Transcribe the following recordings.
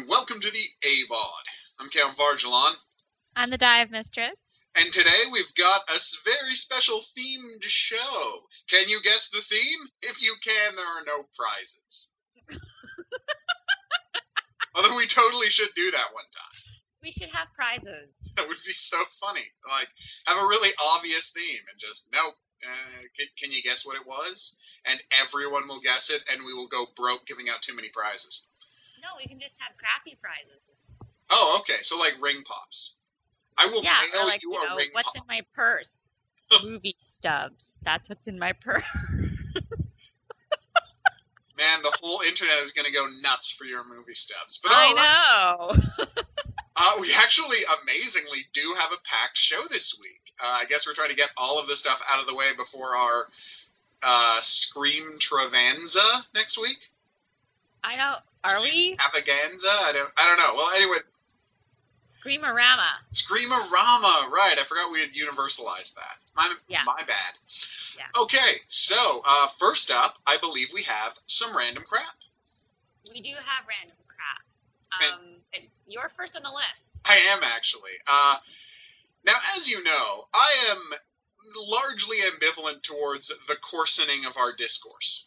welcome to the AVOD. I'm Count Vargelon, I'm the dive mistress. and today we've got a very special themed show. Can you guess the theme? If you can, there are no prizes. Although we totally should do that one time. We should have prizes. That would be so funny. Like, have a really obvious theme and just, nope. Can you guess what it was? And everyone will guess it, and we will go broke giving out too many prizes. No, we can just have crappy prizes. Oh, okay. So like ring pops. I will Or mail like, you a ring what's pop. in my purse? Movie stubs. That's what's in my purse. Man, the whole internet is going to go nuts for your movie stubs. But I all right. know. We actually, amazingly, do have a packed show this week. I guess we're trying to get all of this stuff out of the way before our Scream Travanza next week. I know. Are we? Avaganza? I don't know. Well, anyway, Screamorama. Screamorama, right. I forgot we had universalized that. My bad. Yeah. Okay, so first up, I believe we have some random crap. We do have random crap. And you're first on the list. I am, actually. Now, as you know, I am largely ambivalent towards the coarsening of our discourse.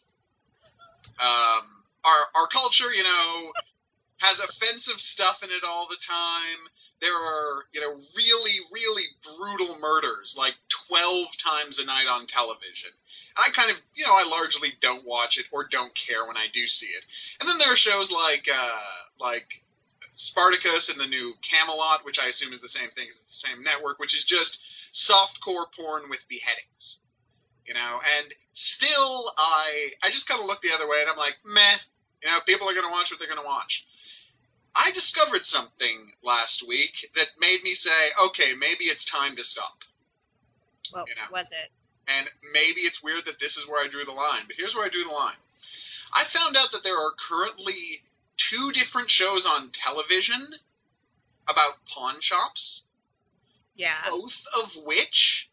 Our culture, has offensive stuff in it all the time. There are, really, really brutal murders, like 12 times a night on television. And I kind of, I largely don't watch it or don't care when I do see it. And then there are shows like Spartacus and the new Camelot, which I assume is the same thing, 'cause it's the same network, which is just softcore porn with beheadings. And still I just kind of look the other way and I'm like, meh, people are going to watch what they're going to watch. I discovered something last week that made me say, okay, maybe it's time to stop. What was it? And maybe it's weird that this is where I drew the line, but here's where I drew the line. I found out that there are currently 2 different shows on television about pawn shops. Yeah. Both of which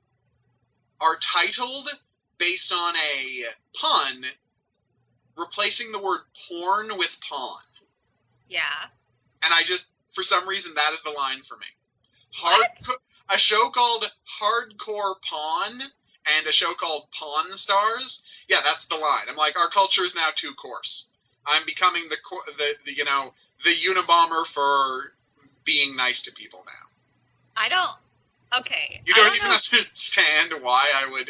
are titled based on a pun, replacing the word porn with pawn. Yeah. And for some reason, that is the line for me. What? A show called Hardcore Pawn and a show called Pawn Stars. Yeah, that's the line. I'm like, our culture is now too coarse. I'm becoming the Unabomber for being nice to people now. I don't. Okay. You don't even understand why I would.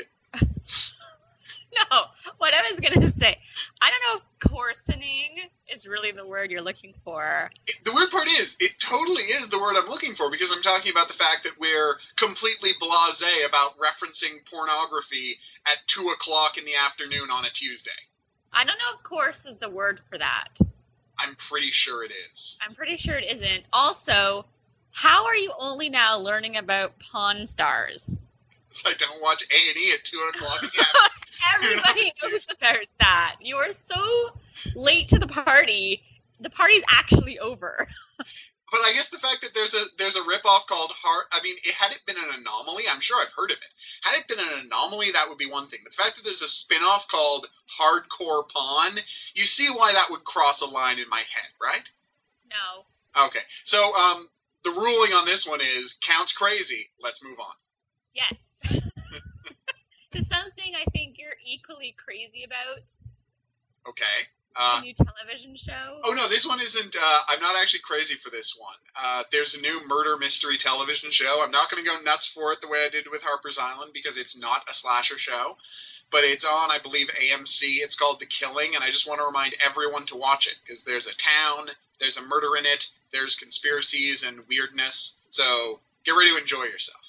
No, what I was going to say, I don't know if coarsening is really the word you're looking for. The weird part is, it totally is the word I'm looking for, because I'm talking about the fact that we're completely blasé about referencing pornography at 2 o'clock in the afternoon on a Tuesday. I don't know if coarse is the word for that. I'm pretty sure it is. I'm pretty sure it isn't. Also, how are you only now learning about Pawn Stars? I don't watch A&E at 2 o'clock in the afternoon. Everybody knows about that. You are so late to the party. The party's actually over. But I guess the fact that there's a ripoff called had it been an anomaly, I'm sure I've heard of it. Had it been an anomaly, that would be one thing. But the fact that there's a spin-off called Hardcore Pawn, you see why that would cross a line in my head, right? No. Okay. So, the ruling on this one is, Count's crazy. Let's move on. Yes. To something I think you're equally crazy about. Okay. The new television show? Oh, no, this one isn't. I'm not actually crazy for this one. There's a new murder mystery television show. I'm not going to go nuts for it the way I did with Harper's Island, because it's not a slasher show. But it's on, I believe, AMC. It's called The Killing, and I just want to remind everyone to watch it, because there's a town, there's a murder in it, there's conspiracies and weirdness. So get ready to enjoy yourself.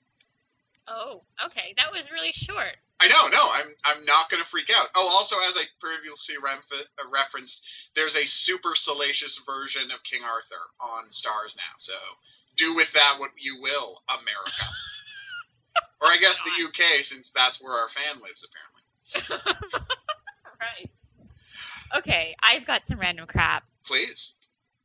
Oh, okay. That was really short. I know, no, I'm not going to freak out. Oh, also, as I previously referenced, there's a super salacious version of King Arthur on Stars now. So do with that what you will, America. Or I guess the UK, since that's where our fan lives, apparently. Right. Okay, I've got some random crap. Please.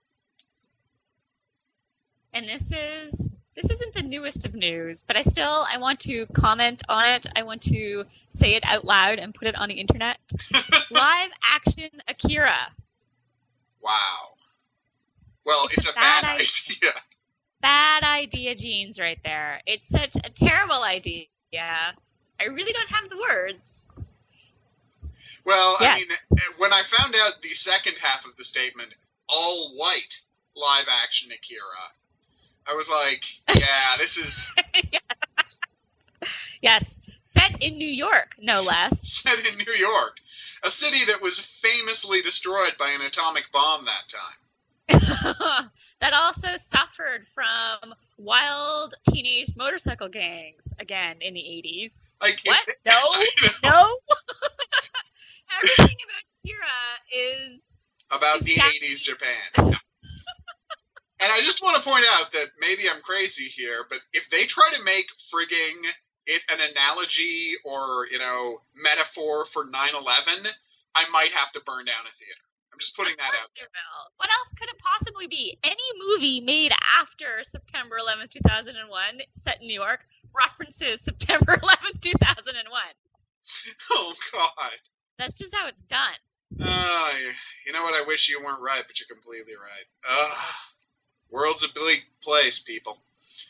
And this isn't the newest of news, but I want to comment on it. I want to say it out loud and put it on the internet. Live action Akira. Wow. idea. Bad idea genes right there. It's such a terrible idea. I really don't have the words. Well, I Yes. mean, when I found out the second half of the statement, all white live action Akira, I was like, yeah, this is Yes. Set in New York, no less. set in New York, a city that was famously destroyed by an atomic bomb that time. That also suffered from wild teenage motorcycle gangs again in the 80s. Like, What? if No? I know, No? Everything about Akira about is the 80s Japanese. Japan. And I just want to point out that maybe I'm crazy here, but if they try to make frigging it an analogy or, metaphor for 9/11, I might have to burn down a theater. I'm just putting Of that course out they there. will. What else could it possibly be? Any movie made after September 11th, 2001, set in New York, references September 11th, 2001. Oh, God. That's just how it's done. You know what? I wish you weren't right, but you're completely right. World's a bleak place, people.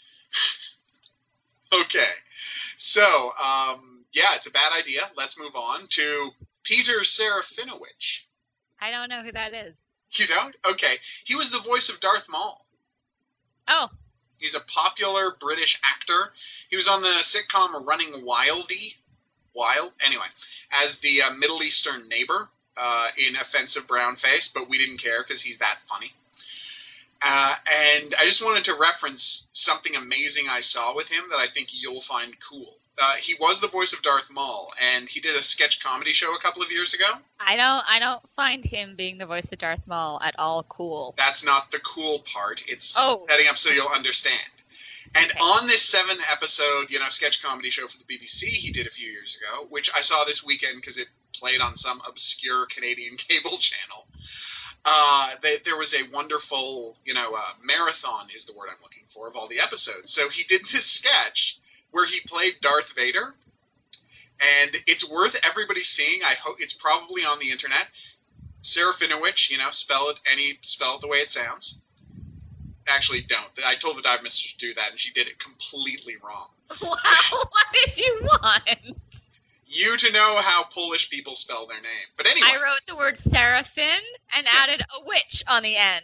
Okay. So, yeah, it's a bad idea. Let's move on to Peter Serafinowicz. I don't know who that is. You don't? Okay. He was the voice of Darth Maul. Oh. He's a popular British actor. He was on the sitcom Running Wild, anyway, as the Middle Eastern neighbor in Offensive Brown Face, but we didn't care because he's that funny. And I just wanted to reference something amazing I saw with him that I think you'll find cool. He was the voice of Darth Maul, and he did a sketch comedy show a couple of years ago. I don't find him being the voice of Darth Maul at all cool. That's not the cool part. It's Oh. setting up so you'll understand. And Okay. on this 7-episode, sketch comedy show for the BBC he did a few years ago, which I saw this weekend because it played on some obscure Canadian cable channel, there was a wonderful, marathon is the word I'm looking for, of all the episodes. So he did this sketch where he played Darth Vader, and it's worth everybody seeing. I hope it's probably on the internet. Serafinowicz, spell it the way it sounds. Actually, don't. I told the dive mistress to do that, and she did it completely wrong. Wow, what did you want? You to know how Polish people spell their name. But anyway. I wrote the word seraphim and added a witch on the end.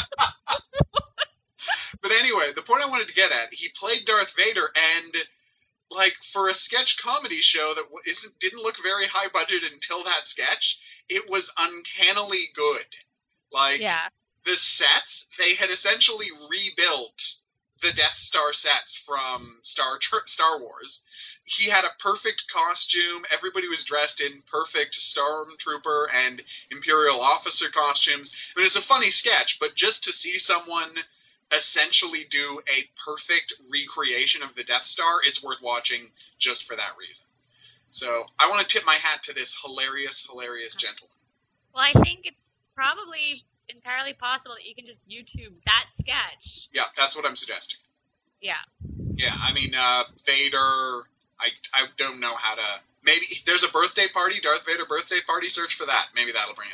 But anyway, the point I wanted to get at, he played Darth Vader, and for a sketch comedy show that didn't look very high budget until that sketch, it was uncannily good. Yeah. The sets, they had essentially rebuilt the Death Star sets from Star Wars. He had a perfect costume. Everybody was dressed in perfect Stormtrooper and Imperial officer costumes. I mean, it's a funny sketch, but just to see someone essentially do a perfect recreation of the Death Star, it's worth watching just for that reason. So I want to tip my hat to this hilarious, hilarious gentleman. Well, I think it's probably entirely possible that you can just YouTube that sketch. Yeah, that's what I'm suggesting. Yeah. Yeah, I mean, Vader, I don't know how to... Maybe there's a birthday party, Darth Vader birthday party, search for that. Maybe that'll bring it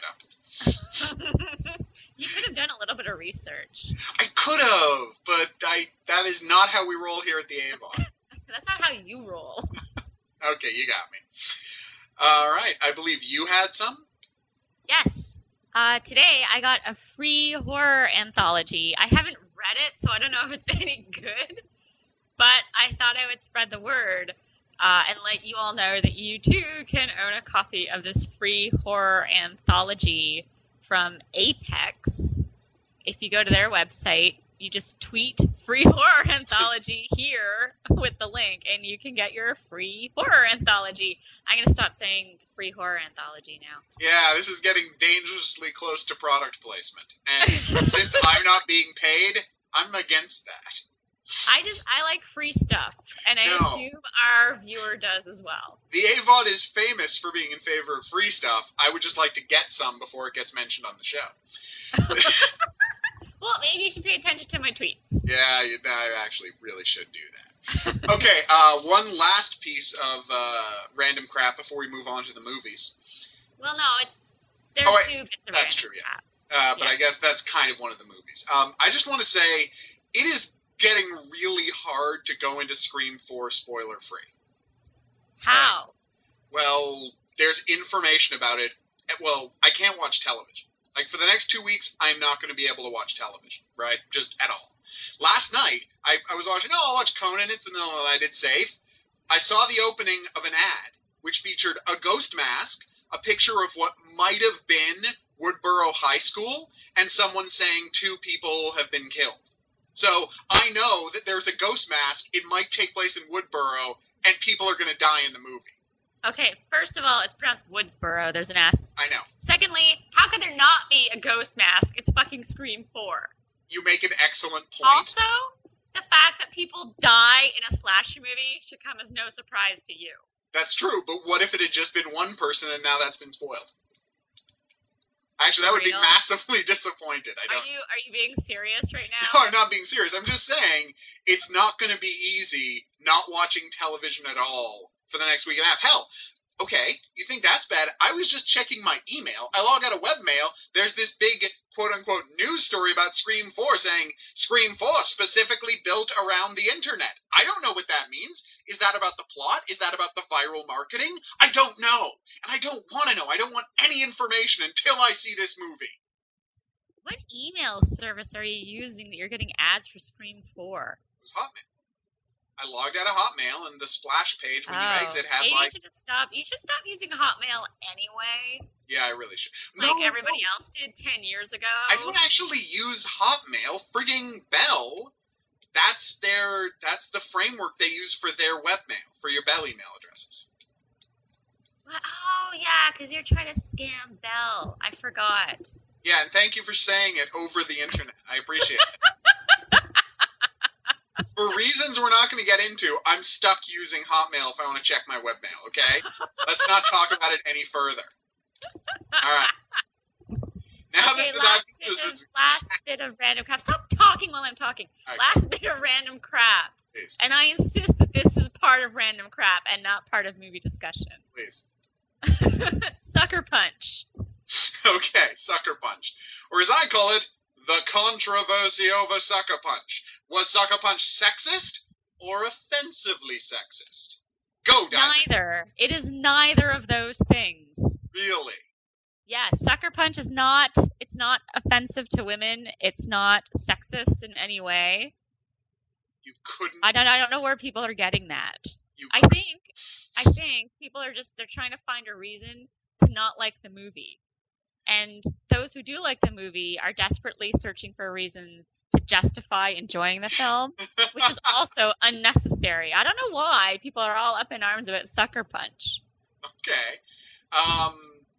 up. You could have done a little bit of research. I could have, but that is not how we roll here at the Avon. That's not how you roll. Okay, you got me. All right, I believe you had some? Yes. Today I got a free horror anthology. I haven't read it, so I don't know if it's any good, but I thought I would spread the word and let you all know that you too can own a copy of this free horror anthology from Apex. If you go to their website, you just tweet free horror anthology here with the link and you can get your free horror anthology. I'm going to stop saying free horror anthology now. Yeah, this is getting dangerously close to product placement. And since I'm not being paid, I'm against that. I like free stuff, and I assume our viewer does as well. The AVOD is famous for being in favor of free stuff. I would just like to get some before it gets mentioned on the show. Well, maybe you should pay attention to my tweets. Yeah, I actually really should do that. Okay, one last piece of random crap before we move on to the movies. Well, no, they're two bits of that's random true, yeah. crap. But Yeah. I guess that's kind of one of the movies. I just want to say it is getting really hard to go into Scream 4 spoiler free. Right. How? Well, there's information about it. Well, I can't watch television. Like, for the next 2 weeks, I'm not going to be able to watch television, right? Just at all. Last night, I was watching, I'll watch Conan, it's the middle of the night, it's safe. I saw the opening of an ad, which featured a ghost mask, a picture of what might have been Woodborough High School, and someone saying 2 people have been killed. So I know that there's a ghost mask, it might take place in Woodborough, and people are going to die in the movie. Okay, first of all, it's pronounced Woodsboro. There's an S. I know. Secondly, how could there not be a ghost mask? It's fucking Scream 4. You make an excellent point. Also, the fact that people die in a slasher movie should come as no surprise to you. That's true, but what if it had just been one person and now that's been spoiled? Actually, that would be massively disappointed. Are you being serious right now? No, I'm not being serious. I'm just saying it's not going to be easy not watching television at all for the next week and a half. Hell, okay, you think that's bad? I was just checking my email. I log out of webmail. There's this big quote-unquote news story about Scream 4 saying Scream 4 specifically built around the internet. I don't know what that means. Is that about the plot? Is that about the viral marketing? I don't know. And I don't want to know. I don't want any information until I see this movie. What email service are you using that you're getting ads for Scream 4? It was Hotmail. I logged out of Hotmail, and the splash page when you exit had maybe like. You should stop using Hotmail anyway. Yeah, I really should. Like everybody else did 10 years ago. I don't actually use Hotmail. Frigging Bell. That's the framework they use for their webmail, for your Bell email addresses. What? Oh yeah, because you're trying to scam Bell. I forgot. Yeah, and thank you for saying it over the internet. I appreciate it. For reasons we're not going to get into, I'm stuck using Hotmail if I want to check my webmail, okay? Let's not talk about it any further. All right. Now okay, that last bit of random crap. Stop talking while I'm talking. Right. Last bit of random crap. Please. And I insist that this is part of random crap and not part of movie discussion. Please. Sucker Punch. Okay, Sucker Punch. Or as I call it, the controversy over Sucker Punch. Was Sucker Punch sexist or offensively sexist? Go, Diamond. Neither. It is neither of those things. Really? Yeah, Sucker Punch is not, it's not offensive to women. It's not sexist in any way. You couldn't. I don't know where people are getting that. I think people are they're trying to find a reason to not like the movie. And those who do like the movie are desperately searching for reasons to justify enjoying the film, which is also unnecessary. I don't know why people are all up in arms about Sucker Punch. Okay.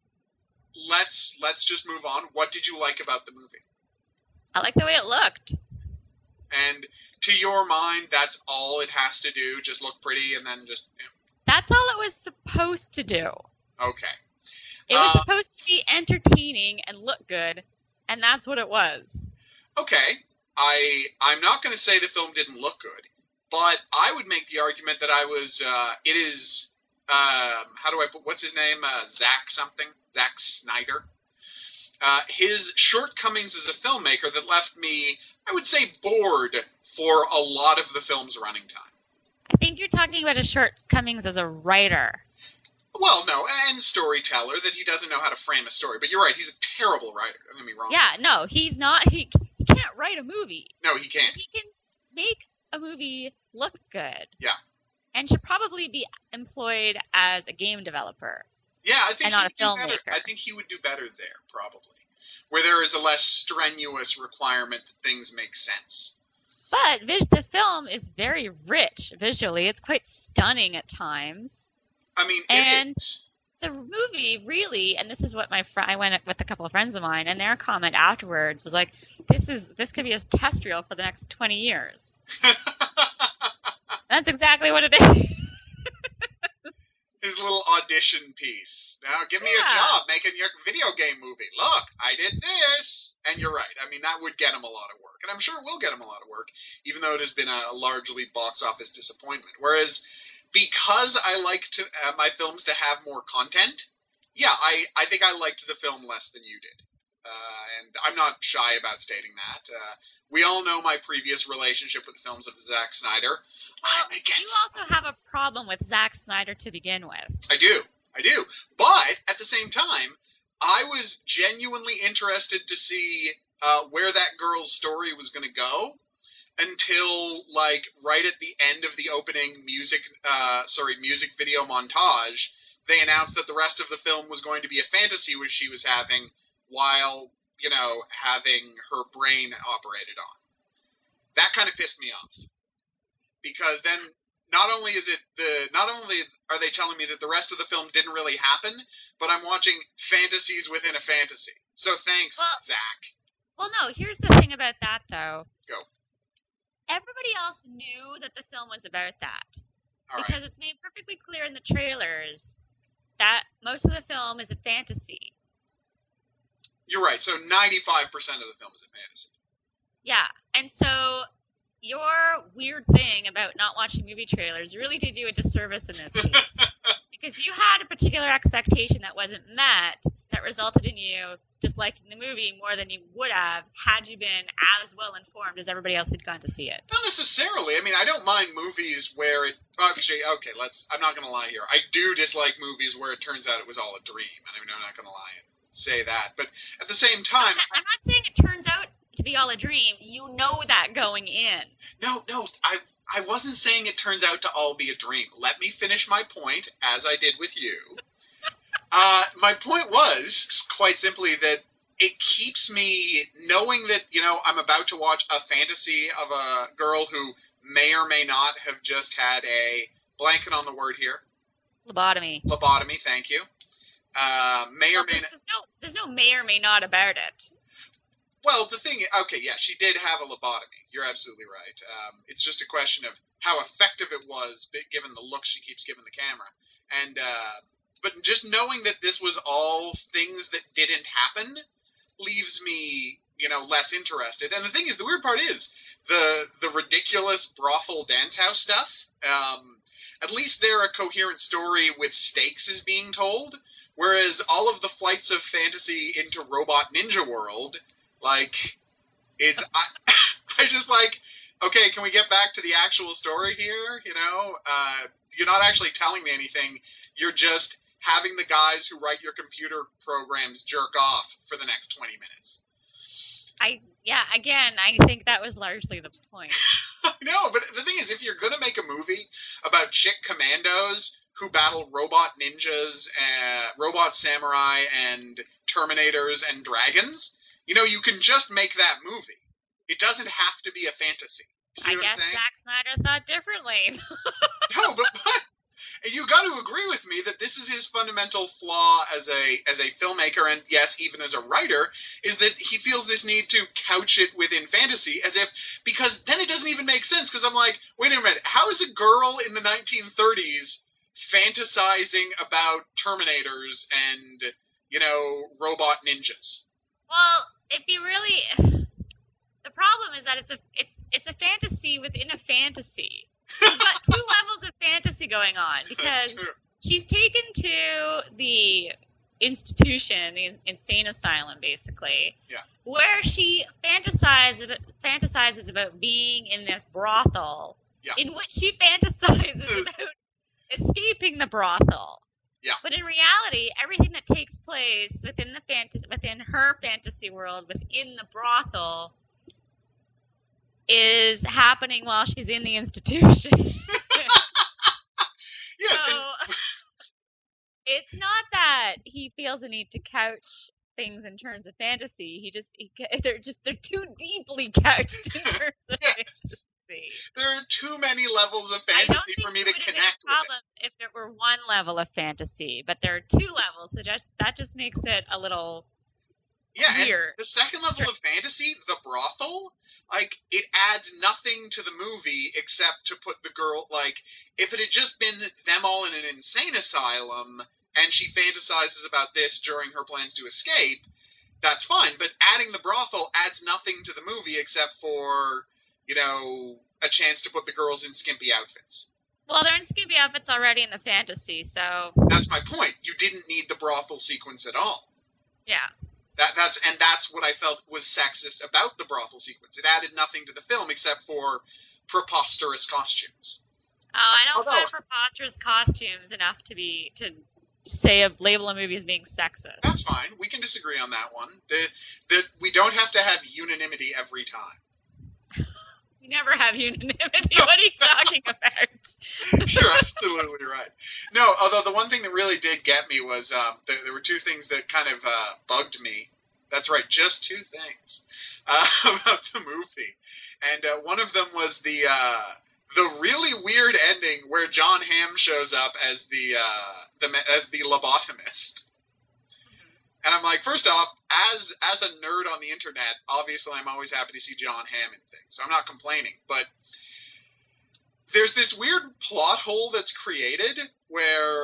Let's just move on. What did you like about the movie? I like the way it looked. And to your mind, that's all it has to do? Just look pretty and then just... You know. That's all it was supposed to do. Okay. It was supposed to be entertaining and look good, and that's what it was. Okay. I'm not going to say the film didn't look good, but I would make the argument that it is, how do I put, what's his name? Zack Snyder. His shortcomings as a filmmaker that left me, I would say, bored for a lot of the film's running time. I think you're talking about his shortcomings as a writer. Well, no, and storyteller, that he doesn't know how to frame a story. But you're right, he's a terrible writer. Don't get me wrong. Yeah, no, he's not. He can't write a movie. No, he can't. But he can make a movie look good. Yeah. And should probably be employed as a game developer. Yeah, I think and not a filmmaker. I think he would do better there, probably. Where there is a less strenuous requirement that things make sense. But the film is very rich visually. It's quite stunning at times. I mean, it is. The movie really, and this is what I went with a couple of friends of mine, and their comment afterwards was like, this could be a test reel for the next 20 years. That's exactly what it is. His little audition piece. Now give me a job making your video game movie. Look, I did this. And you're right. I mean, that would get him a lot of work. And I'm sure it will get him a lot of work, even though it has been a largely box office disappointment. Whereas, because I like my films to have more content, yeah, I think I liked the film less than you did. and I'm not shy about stating that. We all know my previous relationship with the films of Zack Snyder. Well, you also have a problem with Zack Snyder to begin with. I do. But at the same time, I was genuinely interested to see where that girl's story was going to go until like right at the end of the opening music video montage. They announced that the rest of the film was going to be a fantasy which she was having while having her brain operated on. That kind of pissed me off because then not only are they telling me that the rest of the film didn't really happen, but I'm watching fantasies within a fantasy. So thanks, Zach. Well, no, here's the thing about that, though. Go. Everybody else knew that the film was about that. All because right. it's made perfectly clear in the trailers that most of the film is a fantasy. You're right. So 95% of the film is a fantasy. Yeah. And so your weird thing about not watching movie trailers really did you a disservice in this case. Because you had a particular expectation that wasn't met that resulted in you disliking the movie more than you would have had you been as well informed as everybody else who'd gone to see it. Not necessarily. I mean, I don't mind movies where it. Actually, okay, I'm not going to lie here. I do dislike movies where it turns out it was all a dream. I mean, I'm not going to lie and say that. But at the same time. I'm not saying it turns out to be all a dream. You know that going in. No, I wasn't saying it turns out to all be a dream. Let me finish my point, as I did with you. My point was, quite simply, that it keeps me knowing that, I'm about to watch a fantasy of a girl who may or may not have just had a, blanket on the word here. Lobotomy. Lobotomy, thank you. May or may not. There's no may or may not about it. Well, the thing, okay, yeah, she did have a lobotomy. You're absolutely right. It's just a question of how effective it was, given the look she keeps giving the camera. And, but just knowing that this was all things that didn't happen leaves me, less interested. And the thing is, the weird part is the ridiculous brothel dance house stuff. At least they're a coherent story with stakes is being told. Whereas all of the flights of fantasy into Robot Ninja World, like, I just like, okay, can we get back to the actual story here? You're not actually telling me anything. You're just having the guys who write your computer programs jerk off for the next 20 minutes. I think that was largely the point. No, but the thing is, if you're going to make a movie about chick commandos who battle robot ninjas, robot samurai, and Terminators and dragons, you can just make that movie. It doesn't have to be a fantasy. See what I'm saying? Zack Snyder thought differently. No, but you got to agree with me that this is his fundamental flaw as a filmmaker, and yes, even as a writer, is that he feels this need to couch it within fantasy, because then it doesn't even make sense. Because I'm like, wait a minute, how is a girl in the 1930s fantasizing about Terminators and robot ninjas? Well, if you really, the problem is that it's a fantasy within a fantasy. You've got two levels of fantasy going on because she's taken to the institution, the insane asylum, basically, where she fantasizes about being in this brothel, in which she fantasizes about escaping the brothel. Yeah. But in reality, everything that takes place within her fantasy world, within the brothel, is happening while she's in the institution. Yes. So it's not that he feels a need to couch things in terms of fantasy. They're too deeply couched in terms of fantasy. There are too many levels of fantasy for me to connect with it. If there were one level of fantasy, but there are two levels, so that just makes it a little weird. And the second level of fantasy, the brothel, like, it adds nothing to the movie except to put the girl, like, if it had just been them all in an insane asylum and she fantasizes about this during her plans to escape, that's fine. But adding the brothel adds nothing to the movie except for, a chance to put the girls in skimpy outfits. Well, they're in skimpy outfits already in the fantasy, so... That's my point. You didn't need the brothel sequence at all. Yeah. That's what I felt was sexist about the brothel sequence. It added nothing to the film except for preposterous costumes. Oh, I don't Although find preposterous costumes enough to say a label a movie as being that's sexist. fine, we can disagree on that one. That we don't have to have unanimity every time. We never have unanimity. What are you talking about? You're absolutely right. No, although the one thing that really did get me was there were two things that kind of bugged me. That's right, just two things about the movie, and one of them was the really weird ending where John Hamm shows up as the lobotomist. And I'm like, first off, as a nerd on the internet, obviously I'm always happy to see John Hamm in things, so I'm not complaining. But there's this weird plot hole that's created where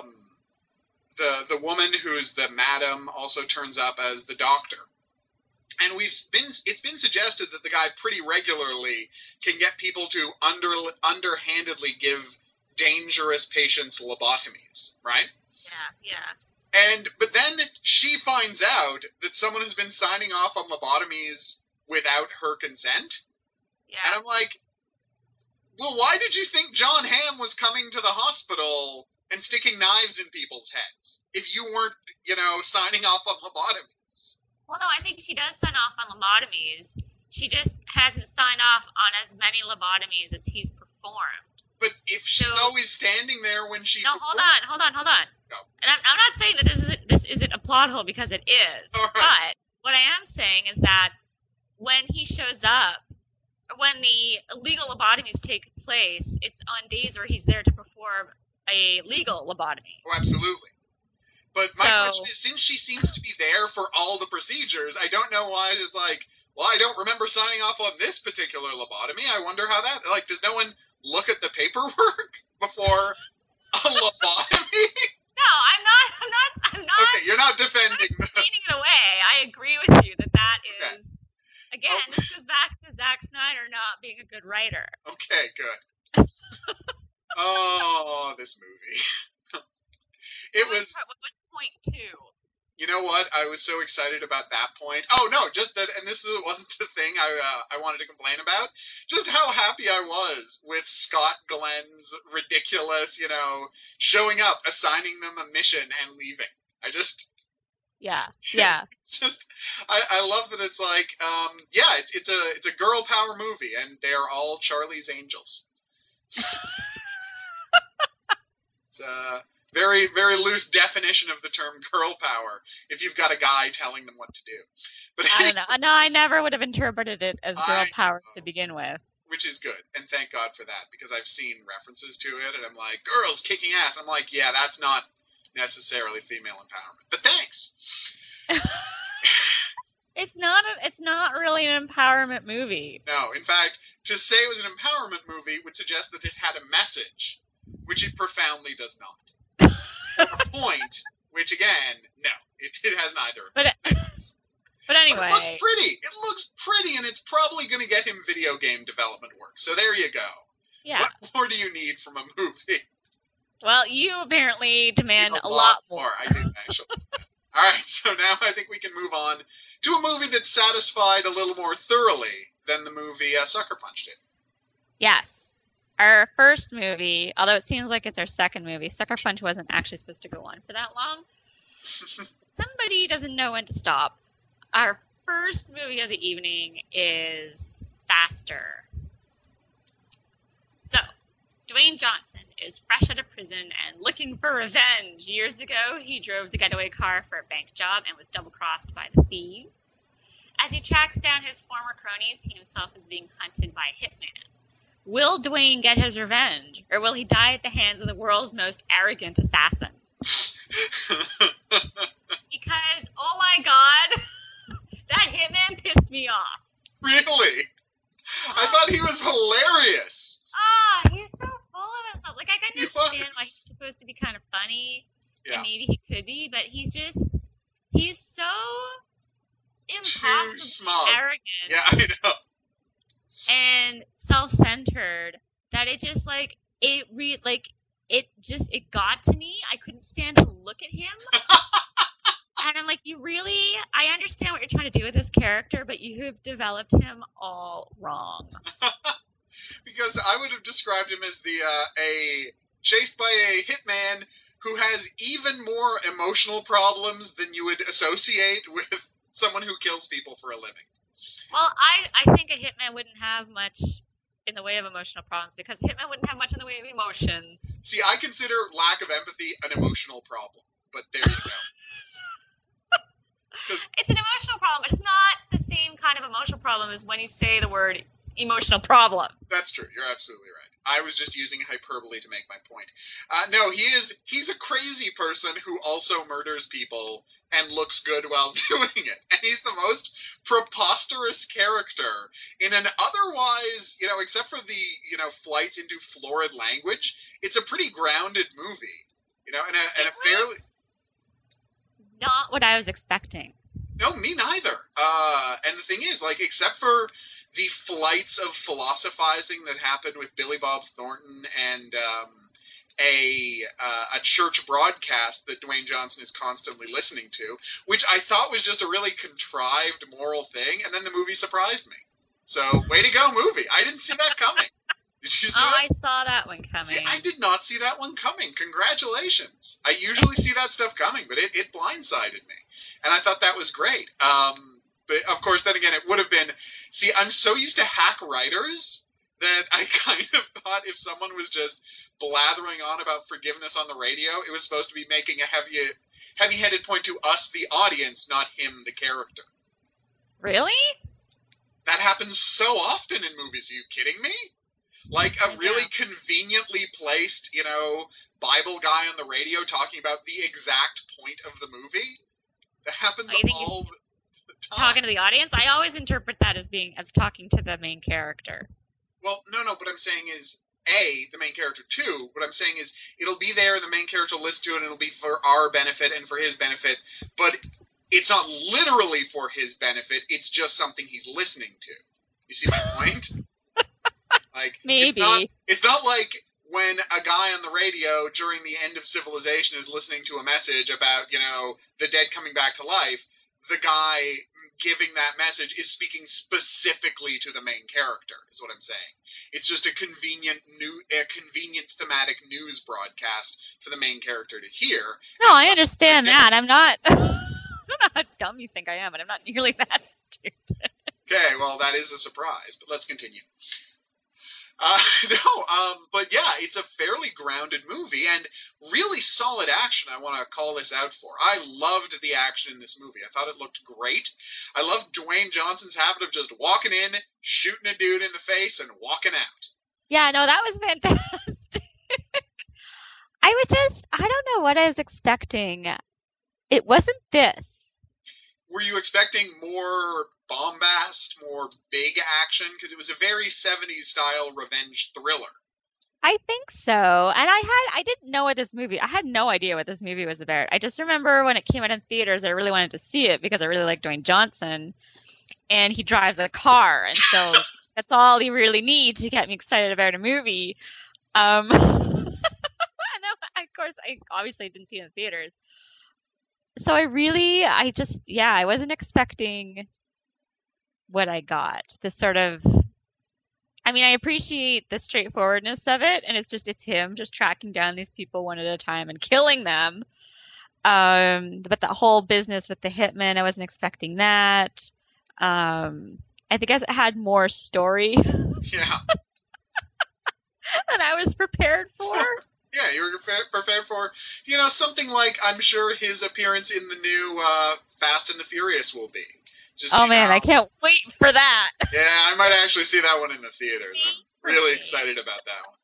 the woman who's the madam also turns up as the doctor, and it's been suggested that the guy pretty regularly can get people to underhandedly give dangerous patients lobotomies, right? Yeah. But then she finds out that someone has been signing off on lobotomies without her consent, and Yeah. I'm like, well, why did you think John Hamm was coming to the hospital and sticking knives in people's heads if you weren't, signing off on lobotomies? Well, no, I think she does sign off on lobotomies. She just hasn't signed off on as many lobotomies as he's performed. But if she's So, always standing there when she no, hold on. Go. And I'm not saying that this isn't a plot hole, because it is. All right. But what I am saying is that when he shows up, when the illegal lobotomies take place, it's on days where he's there to perform a legal lobotomy. Oh, absolutely. But my question is, since she seems to be there for all the procedures, I don't know why it's like, well, I don't remember signing off on this particular lobotomy. I wonder how that, like, does no one look at the paperwork before a lobotomy? No, I'm not. Okay, you're not defending. I'm not explaining it away. I agree with you that Okay. is, again, this goes back to Zack Snyder not being a good writer. Okay, good. Oh, this movie. What was point two? You know what? I was so excited about that point. Oh no, just that, and wasn't the thing I wanted to complain about. Just how happy I was with Scott Glenn's ridiculous, showing up, assigning them a mission, and leaving. I just Yeah. just I love that it's like yeah, it's a girl power movie, and they're all Charlie's Angels. It's a very, very loose definition of the term girl power if you've got a guy telling them what to do. But I don't know. No, I never would have interpreted it as girl I power know, to begin with. which is good, and thank God for that, because I've seen references to it, and I'm like, girls kicking ass. I'm like, yeah, that's not necessarily female empowerment, but thanks. It's not really an empowerment movie. No, in fact, to say it was an empowerment movie would suggest that it had a message, which it profoundly does not. Or a point, which again, no, it has neither of But those things. but But it looks anyway, pretty. It looks pretty, and it's probably going to get him video game development work. So there you go. yeah. What more do you need from a movie? Well, you apparently demand A a lot lot more. more. I do, actually. All right, so now I think we can move on to a movie that's satisfied a little more thoroughly than the movie Sucker Punch did. Yes. Our first movie, although it seems like it's our second movie, Sucker Punch wasn't actually supposed to go on for that long. Somebody doesn't know when to stop. Our first movie of the evening is Faster. So, Dwayne Johnson is fresh out of prison and looking for revenge. Years ago, he drove the getaway car for a bank job and was double-crossed by the thieves. As he tracks down his former cronies, he himself is being hunted by a hitman. Will Dwayne get his revenge, or will he die at the hands of the world's most arrogant assassin? Because, oh my god, that hitman pissed me off. Really? I thought he was hilarious. He's so full of himself. Like, I can understand why he's supposed to be kind of funny, and maybe he could be, but he's so impossibly arrogant. Yeah, I know. And self-centered that it just it got to me. I couldn't stand to look at him. And I'm like, I understand what you're trying to do with this character, but you have developed him all wrong. Because I would have described him as a chased by a hitman who has even more emotional problems than you would associate with someone who kills people for a living. Well, I think a hitman wouldn't have much in the way of emotional problems because a hitman wouldn't have much in the way of emotions. See, I consider lack of empathy an emotional problem, but there you go. It's an emotional problem, but it's not the same kind of emotional problem as when you say the word emotional problem. That's true. You're absolutely right. I was just using hyperbole to make my point. No, he's a crazy person who also murders people and looks good while doing it. And he's the most preposterous character in an otherwise, except for the, flights into florid language, it's a pretty grounded movie. And It a fairly was not what I was expecting. No, me neither. And the thing is, like, except for the flights of philosophizing that happened with Billy Bob Thornton and a church broadcast that Dwayne Johnson is constantly listening to, which I thought was just a really contrived moral thing, and then the movie surprised me. So, way to go, movie! I didn't see that coming. Did you see Oh, that? I saw that one See, coming. I did not see that one coming. Congratulations. I usually see that stuff coming, but it blindsided me. And I thought that was great. But of course, then again, it would have been. See, I'm so used to hack writers that I kind of thought if someone was just blathering on about forgiveness on the radio, it was supposed to be making a heavy-headed point to us, the audience, not him, the character. Really? That happens so often in movies. Are you kidding me? Like a I really know. conveniently placed, Bible guy on the radio talking about the exact point of the movie. That happens Oh, you think he's all the time. talking to the audience? I always interpret that as talking to the main character. Well, no, what I'm saying is, A, the main character, two, what I'm saying is, it'll be there and the main character will listen to it and it'll be for our benefit and for his benefit, but it's not literally for his benefit, it's just something he's listening to. You see my point? Like Maybe. it's not like when a guy on the radio during the end of civilization is listening to a message about, the dead coming back to life, the guy giving that message is speaking specifically to the main character, is what I'm saying. It's just a convenient thematic news broadcast for the main character to hear. No, And I understand that. I'm not. I don't know how dumb you think I am, but I'm not nearly that stupid. okay, well, that is a surprise, but let's continue. no, but yeah, it's a fairly grounded movie and really solid action. I want to call this out for. I loved the action in this movie. I thought it looked great. I loved Dwayne Johnson's habit of just walking in, shooting a dude in the face, and walking out. Yeah, no, that was fantastic. I don't know what I was expecting. It wasn't this. Were you expecting more bombast, more big action? Because it was a very 70s style revenge thriller. I think so. And I didn't know what this movie, I had no idea what this movie was about. I just remember when it came out in theaters, I really wanted to see it because I really like Dwayne Johnson and he drives a car. And so that's all you really need to get me excited about a movie. And then, of course, I obviously didn't see it in theaters. So I wasn't expecting what I got. This sort of, I mean, I appreciate the straightforwardness of it, and it's him just tracking down these people one at a time and killing them. But the whole business with the hitman, I wasn't expecting that. I think it had more story Yeah. than I was prepared for. Yeah, you were prepared for, something like I'm sure his appearance in the new Fast and the Furious will be. Just, Oh man, I can't wait for that. yeah, I might actually see that one in the theaters. I'm For really me. excited about that one.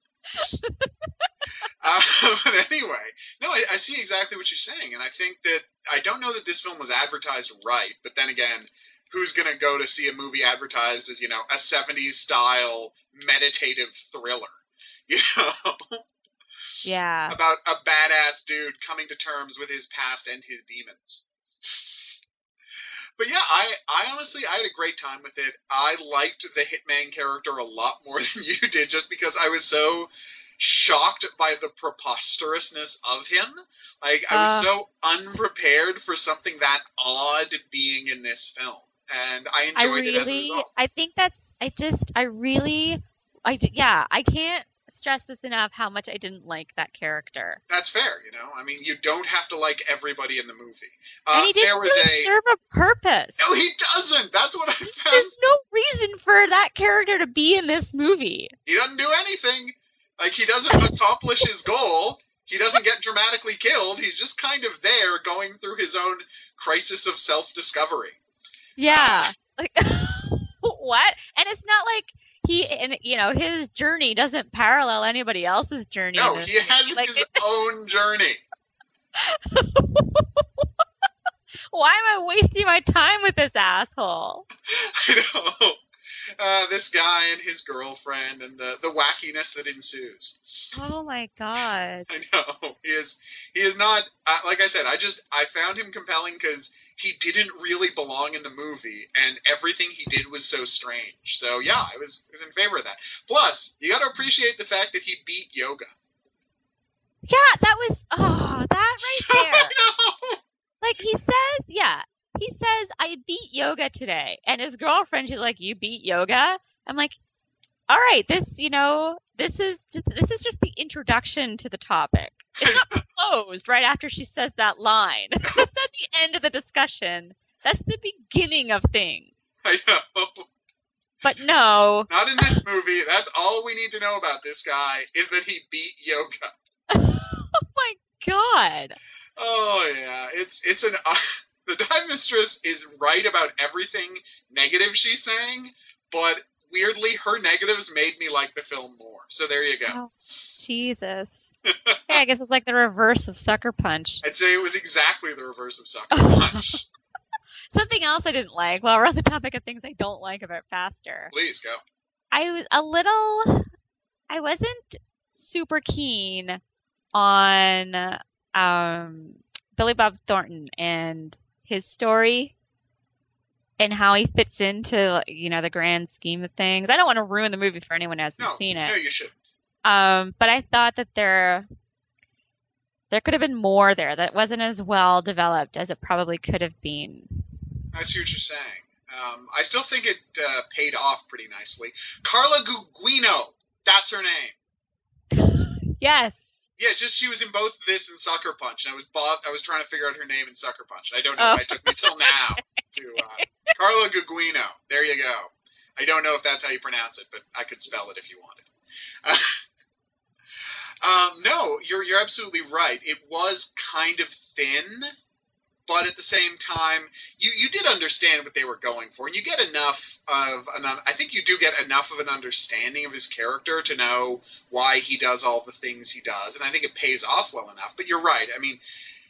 But anyway, no, I see exactly what you're saying, and I think that I don't know that this film was advertised right, but then again, who's going to go to see a movie advertised as, a 70s style meditative thriller? You know? Yeah. About a badass dude coming to terms with his past and his demons. But yeah, I honestly I had a great time with it. I liked the Hitman character a lot more than you did, just because I was so shocked by the preposterousness of him. Like, I was Uh, so unprepared for something that odd being in this film, and I enjoyed it as a result. I think that's, I really, yeah, I can't stress this enough how much I didn't like that character. That's fair, you know. I mean, you don't have to like everybody in the movie. And he There didn't was really a serve a no, purpose. he doesn't. That's what I found. There's no reason for that character to be in this movie. He doesn't do anything. Like, he doesn't accomplish his goal. He doesn't get dramatically killed. He's just kind of there, going through his own crisis of self-discovery. Uh, Yeah. Like, what? And it's not like and his journey doesn't parallel anybody else's journey in no, this he movie. has Like, his own journey. why am I wasting my time with this asshole? I know. This guy and his girlfriend and the wackiness that ensues. Oh my God. I know he is not like I said. I found him compelling because he didn't really belong in the movie, and everything he did was so strange. So yeah, I was in favor of that. Plus, you got to appreciate the fact that he beat yoga. Yeah, that was, that right So there. I Like, he says, I beat yoga today. And his girlfriend, she's like, you beat yoga? I'm like, all right, this is just the introduction to the topic. It's not know. closed right after she says that line. That's not the end of the discussion. That's the beginning of things. I know. But no. Not in this movie. That's all we need to know about this guy is that he beat yoga. Oh my God. Oh yeah, it's an the Dive Mistress is right about everything negative she's saying, but weirdly her negatives made me like the film more. So there you go. Oh, Jesus. Yeah, I guess it's like the reverse of Sucker Punch. I'd say it was exactly the reverse of Sucker Punch. Something else I didn't like, while we're on the topic of things I don't like about Faster. Please go. I was a little, I wasn't super keen on Billy Bob Thornton and his story and how he fits into, the grand scheme of things. I don't want to ruin the movie for anyone who hasn't No, seen it. no, you shouldn't. But I thought that there could have been more there that wasn't as well developed as it probably could have been. I see what you're saying. I still think it paid off pretty nicely. Carla Gugino, that's her name. Yes. Yeah, just she was in both this and Sucker Punch, and I was trying to figure out her name in Sucker Punch, and I don't know Oh, why it took me till now to Carla Gugino. There you go. I don't know if that's how you pronounce it, but I could spell it if you wanted. No, you're absolutely right. It was kind of thin, but at the same time, you did understand what they were going for, and you get enough of an. I think you do get enough of an understanding of his character to know why he does all the things he does, and I think it pays off well enough. But you're right. I mean,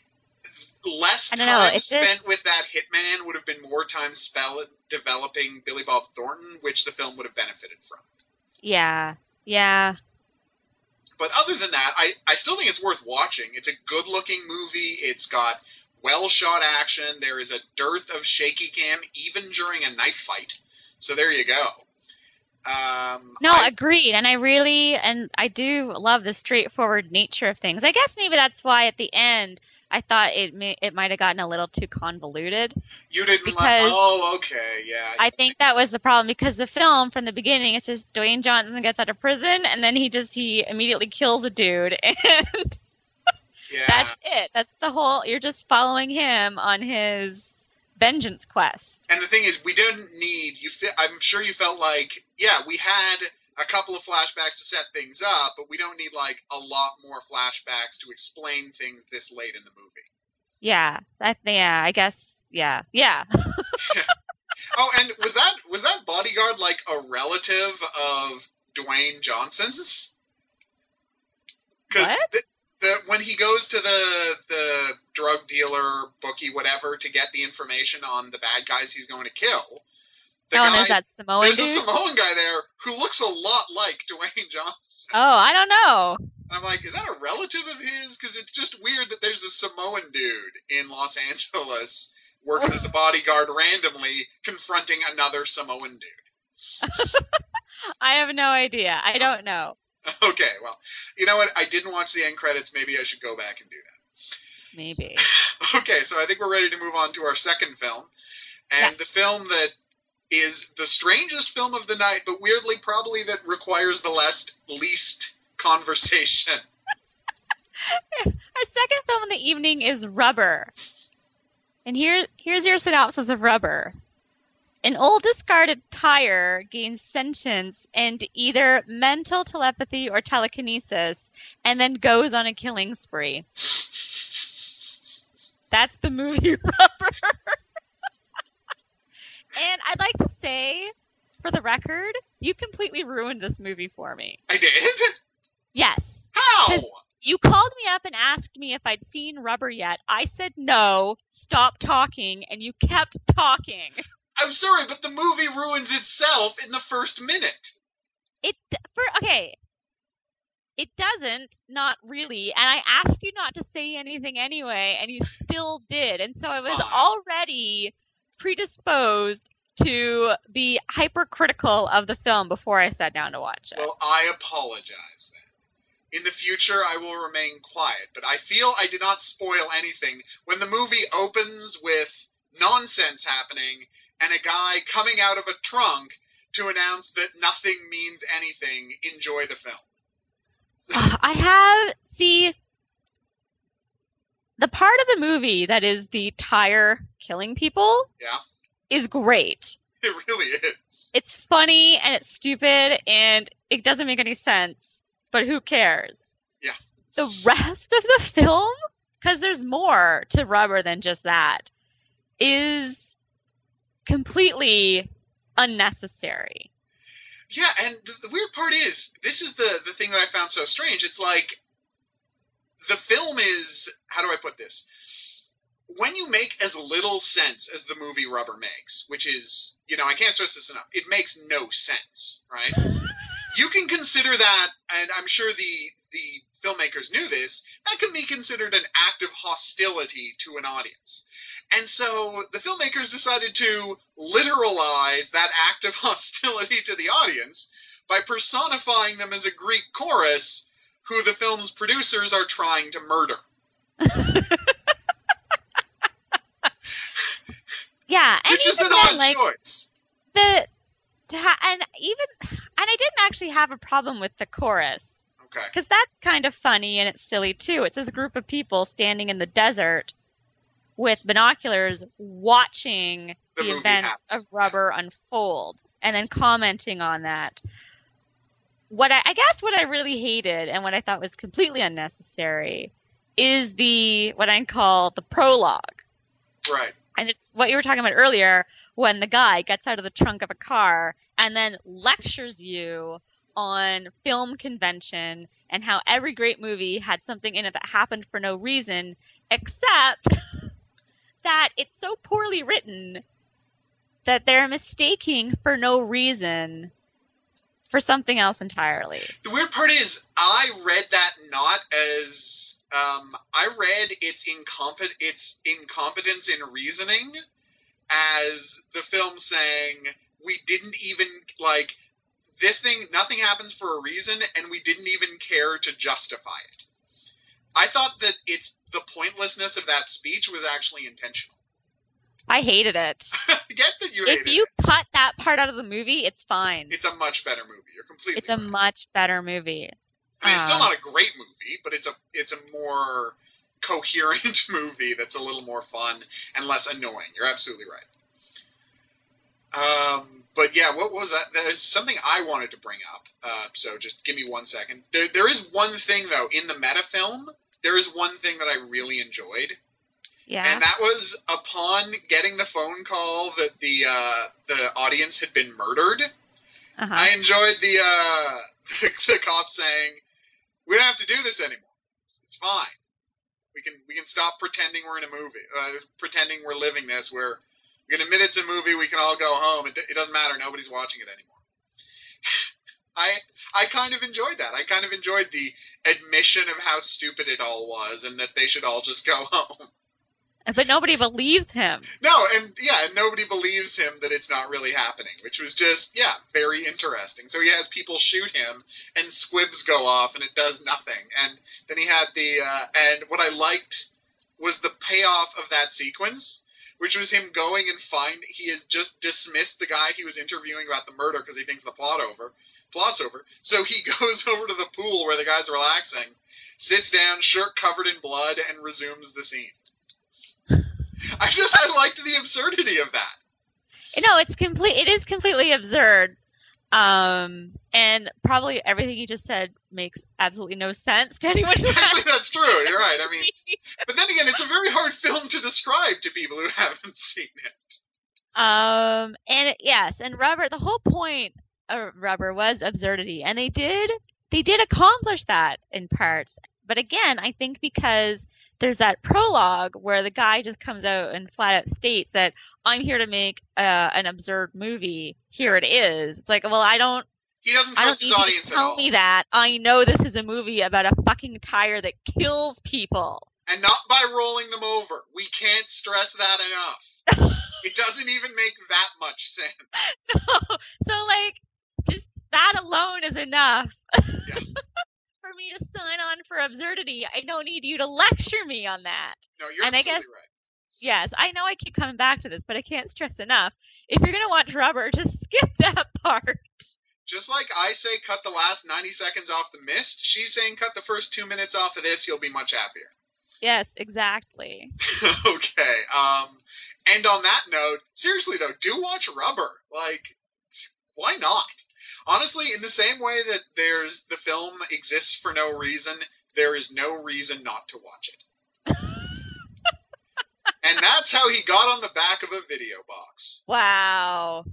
less I don't know. time It spent just, with that hitman would have been more time spent developing Billy Bob Thornton, which the film would have benefited from. yeah, yeah. But other than that, I still think it's worth watching. It's a good looking movie. It's got well shot action. There is a dearth of shaky cam even during a knife fight. So there you go. No, agreed. And I do love the straightforward nature of things. I guess maybe that's why at the end I thought it might have gotten a little too convoluted You didn't like. because Oh, okay, yeah. I think that was the problem because the film from the beginning it's just Dwayne Johnson gets out of prison and then he immediately kills a dude and Yeah. that's it. That's the whole you're just following him on his vengeance quest. And the thing is, we didn't need you. I'm sure you felt like, yeah, we had a couple of flashbacks to set things up, but we don't need like a lot more flashbacks to explain things this late in the movie. Yeah, I guess yeah. Yeah. Yeah. Oh, and was that bodyguard like a relative of Dwayne Johnson's? Because What? when he goes to the drug dealer bookie whatever to get the information on the bad guys he's going to kill, the Oh, and there's guy that Samoan there's a dude? Samoan guy there who looks a lot like Dwayne Johnson. Oh, I don't know. And I'm like, is that a relative of his? Because it's just weird that there's a Samoan dude in Los Angeles working as a bodyguard randomly confronting another Samoan dude. I have no idea. I don't know. Okay, well, you know what? I didn't watch the end credits. Maybe I should go back and do Maybe. that. Okay, so I think we're ready to move on to our second film. And the Yes. film that is the strangest film of the night, but weirdly probably that requires the least conversation. Our second film in the evening is Rubber. And here's your synopsis of Rubber. An old discarded tire gains sentience and either mental telepathy or telekinesis, and then goes on a killing spree. That's the movie Rubber. And I'd like to say, for the record, you completely ruined this movie for me. I did? Yes. How? Because you called me up and asked me if I'd seen Rubber yet. I said no, stop talking, and you kept talking. I'm sorry, but the movie ruins itself in the first minute. Okay, it doesn't, not really. And I asked you not to say anything anyway, and you still did. And so I was Fine. already predisposed to be hypercritical of the film before I sat down to watch it. Well, I apologize then. In the future, I will remain quiet, but I feel I did not spoil anything when the movie opens with nonsense happening and a guy coming out of a trunk to announce that nothing means anything. Enjoy the film. See, the part of the movie that is the tire killing people Yeah, is great. it really is. It's funny and it's stupid and it doesn't make any sense, but who cares? Yeah. The rest of the film, because there's more to Rubber than just that, is completely unnecessary. Yeah, and the weird part is, this is the thing that I found so strange. It's like, the film is, how do I put this? When you make as little sense as the movie Rubber makes, which is, I can't stress this enough, it makes no sense, right? You can consider that, and I'm sure the filmmakers knew this, that can be considered an act of hostility to an audience. And so the filmmakers decided to literalize that act of hostility to the audience by personifying them as a Greek chorus who the film's producers are trying to murder. Yeah, and Which is even an then, odd like choice. the and I didn't actually have a problem with the chorus Okay. because that's kind of funny and it's silly too. It's this group of people standing in the desert with binoculars watching the movie events happens. of Rubber unfold and then commenting on that. I guess what I really hated and what I thought was completely unnecessary is what I call the prologue. Right. And it's what you were talking about earlier when the guy gets out of the trunk of a car and then lectures you on film convention and how every great movie had something in it that happened for no reason, except that it's so poorly written that they're mistaking for no reason for something else entirely. The weird part is, I read that not as I read its incompetence in reasoning as the film saying we didn't even like this thing. Nothing happens for a reason, and we didn't even care to justify it. I thought that the pointlessness of that speech was actually intentional. I hated it. I get that you hated If you it. cut that part out of the movie, it's fine. It's a much better movie. You're completely It's a right. much better movie. I mean, it's still not a great movie, but it's a more coherent movie that's a little more fun and less annoying. You're absolutely right. But yeah, what was that? There's something I wanted to bring up. So just give me 1 second. There is one thing though in the meta film. There is one thing that I really enjoyed, Yeah. and that was upon getting the phone call that the audience had been murdered. Uh-huh. I enjoyed the cop saying, "We don't have to do this anymore. It's fine. We can stop pretending we're in a movie, pretending we're living this. We can admit it's a movie. We can all go home. It doesn't matter. Nobody's watching it anymore." I kind of enjoyed that. I kind of enjoyed the admission of how stupid it all was, and that they should all just go home. But nobody believes him. No, and yeah, and nobody believes him that it's not really happening, which was just, yeah, very interesting. So he has people shoot him, and squibs go off, and it does nothing. And then he had and what I liked was the payoff of that sequence, which was him going and he has just dismissed the guy he was interviewing about the murder because he thinks plot's over. So he goes over to the pool where the guy's relaxing, sits down, shirt covered in blood, and resumes the scene. I liked the absurdity of that. It is completely absurd. And probably everything you just said makes absolutely no sense to anyone who Actually, has that's true. You're right. I mean, but then again, it's a very hard film to describe to people who haven't seen it. Yes, and Rubber, the whole point of Rubber was absurdity, and they did accomplish that in parts. But again, I think because there's that prologue where the guy just comes out and flat out states that I'm here to make an absurd movie. Here it is. It's like, well, He doesn't I don't trust his need you to audience at tell all. me that. I know this is a movie about a fucking tire that kills people. And not by rolling them over. We can't stress that enough. It doesn't even make that much sense. So like, just that alone is enough Yeah. for me to sign on for absurdity. I don't need you to lecture me on that. No, you're And I absolutely guess, right. yes, I know I keep coming back to this, but I can't stress enough. If you're going to watch Rubber, just skip that part. Just like I say cut the last 90 seconds off The Mist, she's saying cut the first 2 minutes off of this, you'll be much happier. Yes, exactly. Okay. And on that note, seriously though, do watch Rubber. Like, why not? Honestly, in the same way that the film exists for no reason, there is no reason not to watch it. And that's how he got on the back of a video box. Wow.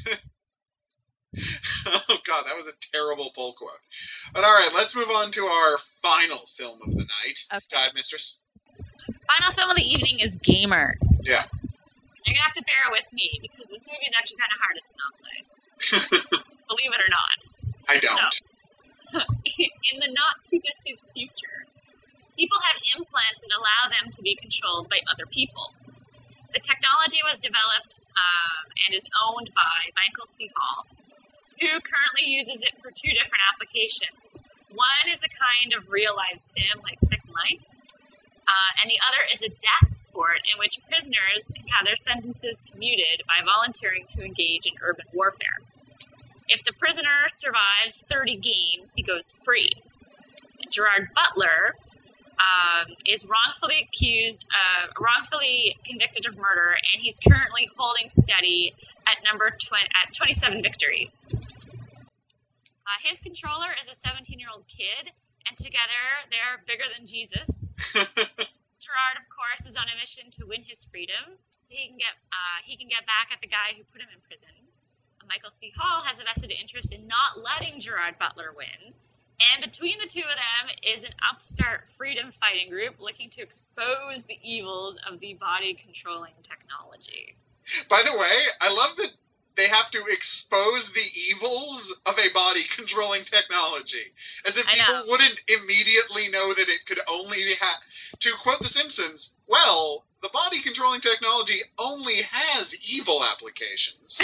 Oh god, that was a terrible pull quote. But alright, let's move on to our final film of the night. Okay. Dive Mistress. Final film of the evening is Gamer. Yeah. You're gonna have to bear with me because this movie is actually kind of hard to synopsize. Believe it or not. I don't. So, in the not too distant future, people have implants that allow them to be controlled by other people. The technology was developed and is owned by Michael C. Hall, who currently uses it for two different applications. One is a kind of real-life sim, like Second Life, and the other is a death sport in which prisoners can have their sentences commuted by volunteering to engage in urban warfare. If the prisoner survives 30 games, he goes free. Gerard Butler is wrongfully convicted of murder, and he's currently holding steady at 27 victories. His controller is a 17-year-old kid, and together they are bigger than Jesus. Gerard, of course, is on a mission to win his freedom, so he can get back at the guy who put him in prison. Michael C. Hall has a vested interest in not letting Gerard Butler win. And between the two of them is an upstart freedom fighting group looking to expose the evils of the body controlling technology. By the way, I love that they have to expose the evils of a body controlling technology. As if people wouldn't immediately know that it could only to quote The Simpsons, well, the body controlling technology only has evil applications.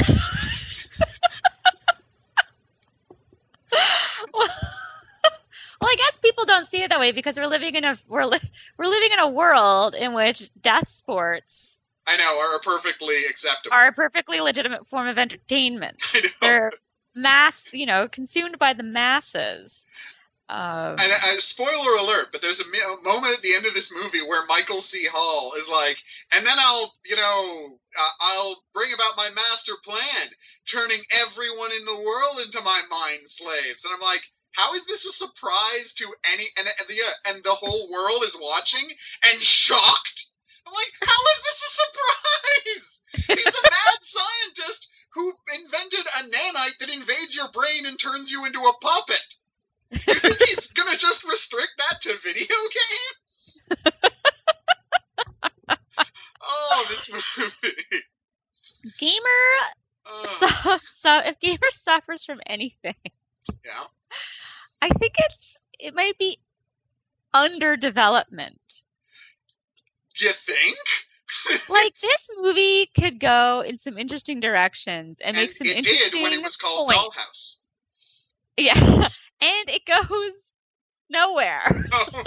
Well, I guess people don't see it that way because we're living in a world in which death sports, I know, are perfectly acceptable. Are a perfectly legitimate form of entertainment. I know. They're consumed by the masses. And spoiler alert, but there's a moment at the end of this movie where Michael C. Hall is like, and then I'll bring about my master plan, turning everyone in the world into my mind slaves. And I'm like, how is this a surprise to any? And the whole world is watching and shocked. I'm like, how is this a surprise? He's a mad scientist who invented a nanite that invades your brain and turns you into a puppet. You think he's gonna just restrict that to video games? Oh, this movie. If Gamer suffers from anything, yeah, I think it might be underdevelopment. Do you think? Like, It's this movie could go in some interesting directions and make and some it did when it interesting was called points. Dollhouse. Yeah. And it goes nowhere. Oh,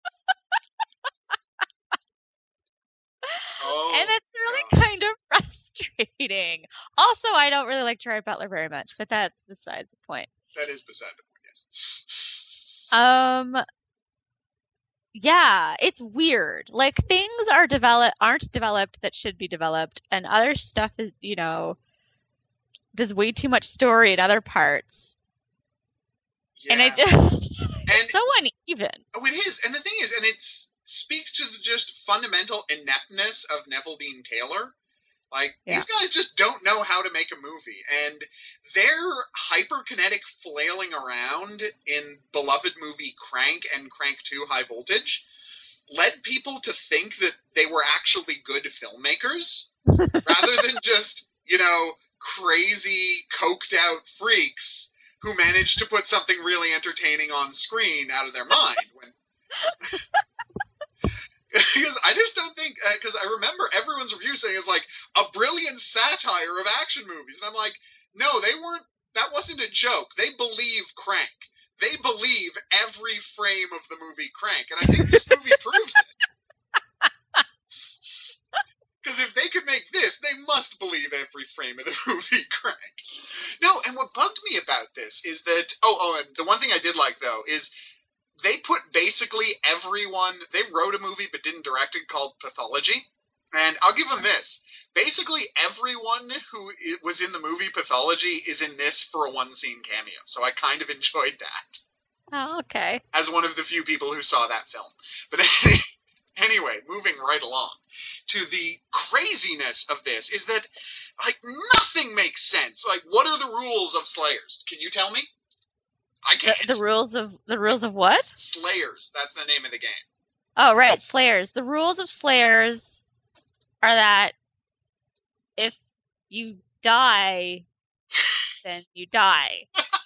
And oh it's God, really kind of frustrating. Also, I don't really like Gerard Butler very much, but that's besides the point. that is beside the point. Yes. Um, yeah, it's weird. Like, things aren't developed that should be developed, and other stuff is, there's way too much story in other parts. And I Yeah, just and it's so uneven. oh, it is. And the thing is, and it speaks to the just fundamental ineptness of Neville Dean Taylor. Like, Yeah. these guys just don't know how to make a movie. And their hyperkinetic flailing around in beloved movie Crank and Crank 2 High Voltage led people to think that they were actually good filmmakers rather than just, crazy, coked out freaks who managed to put something really entertaining on screen out of their mind when because I just don't think because I remember everyone's review saying it's like a brilliant satire of action movies, and I'm like, no, they weren't. That wasn't a joke. They believe Crank. They believe every frame of the movie Crank, and I think this movie proves it. Because if they could make this, they must believe every frame of the movie Crank. No, and what bugged me about this is that and the one thing I did like though is they put basically everyone. They wrote a movie but didn't direct it called Pathology, and I'll give them this. Basically, everyone who was in the movie Pathology is in this for a one scene cameo. So I kind of enjoyed that Oh, okay. as one of the few people who saw that film. But anyway, moving right along to the craziness of this is that like nothing makes sense. Like, what are the rules of Slayers? Can you tell me? I The can't. rules of what? Slayers. That's the name of the game. Oh, right, Slayers. The rules of Slayers are that if you die, then you die.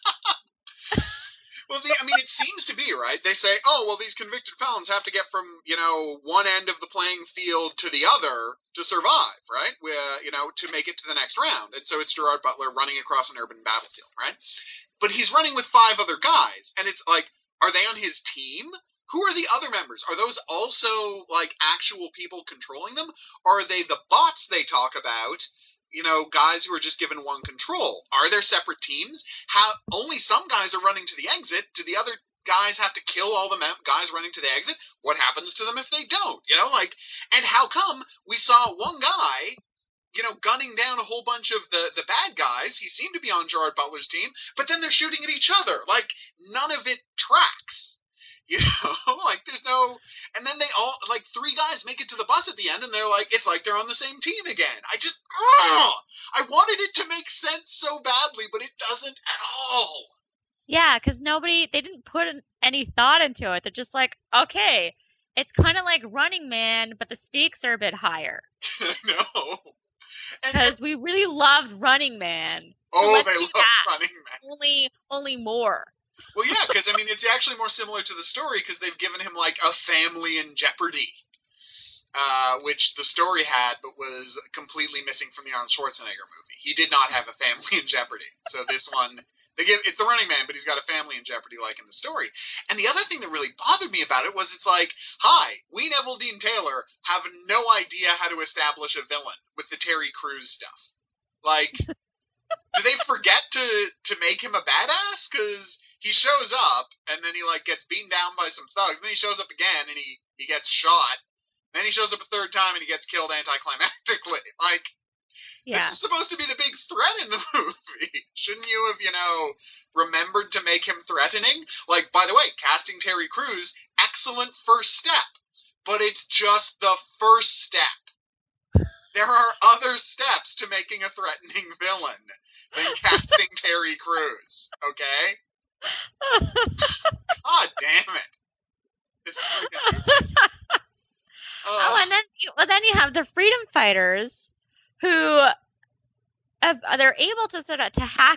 Well, I mean, it seems to be, right? They say, oh, well, these convicted felons have to get from, one end of the playing field to the other to survive, right? To make it to the next round. And so it's Gerard Butler running across an urban battlefield, right? But he's running with five other guys. And it's like, are they on his team? Who are the other members? Are those also, like, actual people controlling them? Or are they the bots they talk about? Guys who are just given one control. Are there separate teams? How only some guys are running to the exit? Do the other guys have to kill all the guys running to the exit? What happens to them if they don't? And how come we saw one guy gunning down a whole bunch of the bad guys? He seemed to be on Gerard Butler's team, but then they're shooting at each other. Like, none of it tracks. Like there's no. And then they all, like, three guys make it to the bus at the end, and they're like, it's like they're on the same team again. I wanted it to make sense so badly, but it doesn't at all. Yeah, because they didn't put any thought into it. They're just like, okay, it's kind of like Running Man, but the stakes are a bit higher. No. And Because we really loved Running Man, so oh, let's they do love that. Running Man. Only more. Well, yeah, because I mean, it's actually more similar to the story because they've given him like a family in jeopardy, which the story had, but was completely missing from the Arnold Schwarzenegger movie. He did not have a family in jeopardy. So this one, they give it's the Running Man, but he's got a family in jeopardy, like in the story. And the other thing that really bothered me about it was it's like, hi, we Neville Dean Taylor have no idea how to establish a villain with the Terry Crews stuff. Like, do they forget to make him a badass? Because he shows up and then he like gets beaten down by some thugs, and then he shows up again and he gets shot. Then he shows up a third time and he gets killed anticlimactically. Like, this Yeah. is supposed to be the big threat in the movie. Shouldn't you have, remembered to make him threatening? Like, by the way, casting Terry Crews, excellent first step. But it's just the first step. There are other steps to making a threatening villain than casting Terry Crews. Okay? God damn it. This freaking movie. Oh, Ugh. and then you have the freedom fighters who they're able to sort of to hack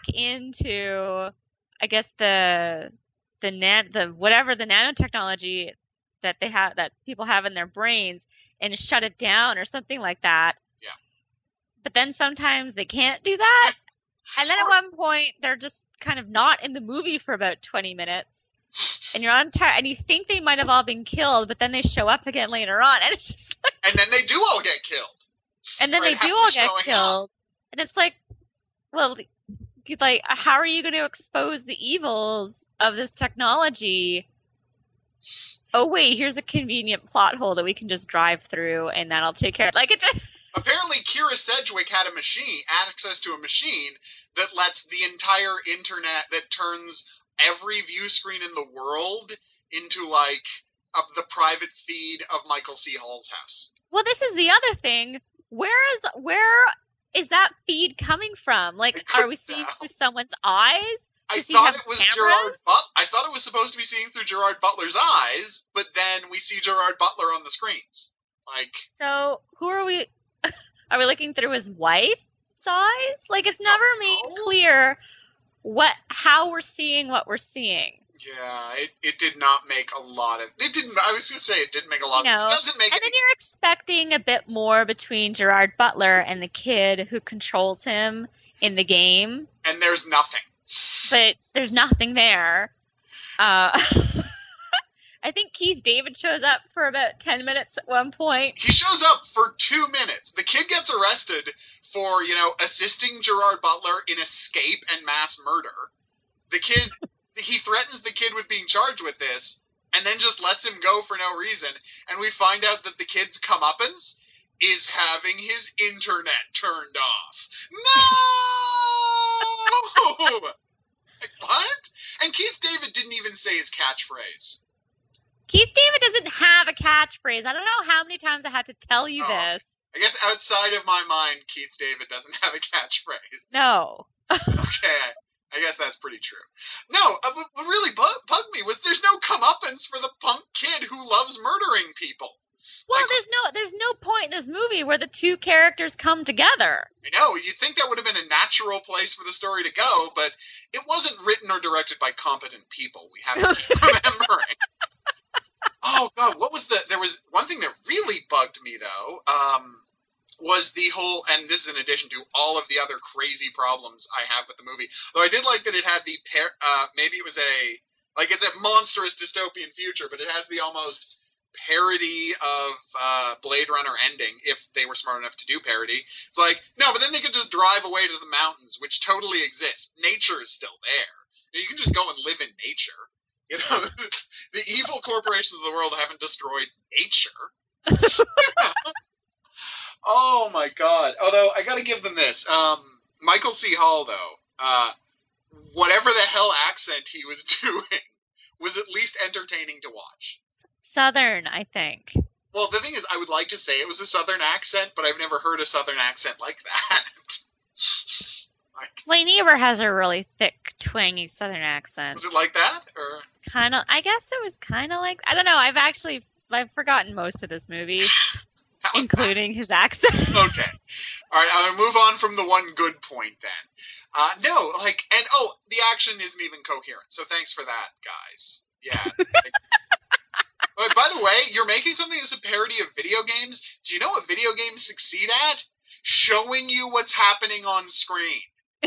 into, I guess the whatever the nanotechnology that people have in their brains and shut it down or something like that. Yeah. But then sometimes they can't do that. And then at Or- one point they're just kind of not in the movie for about 20 minutes. And you're on and you think they might have all been killed, but then they show up again later on, and it's just like, and then they do all get killed. and then Right they do after all get showing up. killed, and it's like, well, like, how are you going to expose the evils of this technology? Oh wait, here's a convenient plot hole that we can just drive through, and that'll take care of. Like it just. Apparently, Kira Sedgwick had access to a machine that lets the entire internet, that turns every view screen in the world into like the private feed of Michael C. Hall's house. Well, this is the other thing. Where is that feed coming from? I Like, are we couldn't seeing tell. through someone's eyes? I Does he thought have it was cameras? I thought it was supposed to be seeing through Gerard Butler's eyes, but then we see Gerard Butler on the screens. Like, So who are we? Are we looking through his wife's eyes? Like, it's don't never made know. clear how we're seeing what we're seeing. Yeah, it did not make a lot of. It didn't. I was gonna say it didn't make a You lot of. It know, doesn't make and then any. you're expecting a bit more between Gerard Butler and the kid who controls him in the game, And there's nothing. but there's nothing there. Uh, I think Keith David shows up for about 10 minutes at one point. He shows up for 2 minutes. The kid gets arrested for, assisting Gerard Butler in escape and mass murder. The kid, he threatens the kid with being charged with this, and then just lets him go for no reason. And we find out that the kid's comeuppance is having his internet turned off. No! Like, what? And Keith David didn't even say his catchphrase. Keith David doesn't have a catchphrase. I don't know how many times I had to tell you Oh, this. I guess outside of my mind, Keith David doesn't have a catchphrase. No. Okay, I guess that's pretty true. No, what really bugged me was there's no comeuppance for the punk kid who loves murdering people. Well, Like, there's no point in this movie where the two characters come together. I know, you'd think that would have been a natural place for the story to go, but it wasn't written or directed by competent people. We have to keep remembering. Oh god, there was one thing that really bugged me though, was the whole, and this is in addition to all of the other crazy problems I have with the movie, though I did like that it had maybe it was it's a monstrous dystopian future, but it has the almost parody of Blade Runner ending, if they were smart enough to do parody. It's like, no, but then they could just drive away to the mountains, which totally exist. Nature is still there. You can just go and live in nature. The evil corporations of the world haven't destroyed nature. Oh my god. Although I gotta give them this. Michael C. Hall though, whatever the hell accent he was doing was at least entertaining to watch. Southern, I think. Well, the thing is, I would like to say it was a southern accent, but I've never heard a southern accent like that. Wayne Eber has a really thick, twangy Southern accent. Was it like that? Or Kind of, I guess it was kind of like, I don't know. I've forgotten most of this movie, including his accent. Okay. All right, I'm gonna move on from the one good point then. No, the action isn't even coherent. So thanks for that, guys. Yeah. By the way, you're making something that's a parody of video games. Do you know what video games succeed at? Showing you what's happening on screen.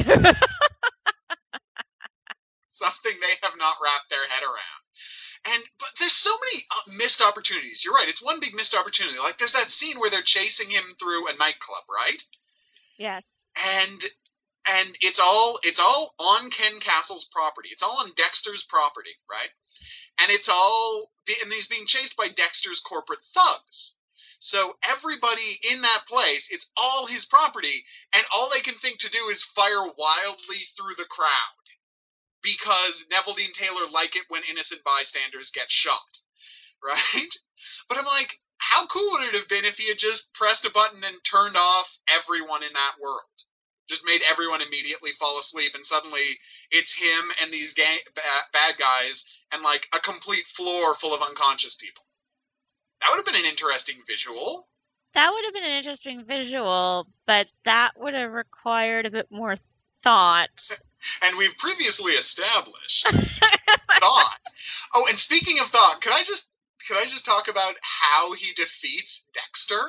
Something they have not wrapped their head around. But there's so many missed opportunities. You're right. It's one big missed opportunity. Like there's that scene where they're chasing him through a nightclub, right? Yes. And it's all on Ken Castle's property. It's all on Dexter's property, right? And he's being chased by Dexter's corporate thugs. So everybody in that place, it's all his property, and all they can think to do is fire wildly through the crowd. Because Neveldine Taylor like it when innocent bystanders get shot. Right? But I'm like, how cool would it have been if he had just pressed a button and turned off everyone in that world? Just made everyone immediately fall asleep, and suddenly it's him and these bad guys and like a complete floor full of unconscious people. That would have been an interesting visual. That would have been an interesting visual, but that would have required a bit more thought. And we've previously established thought. Oh, and speaking of thought, could I just guys just talk about how he defeats Dexter?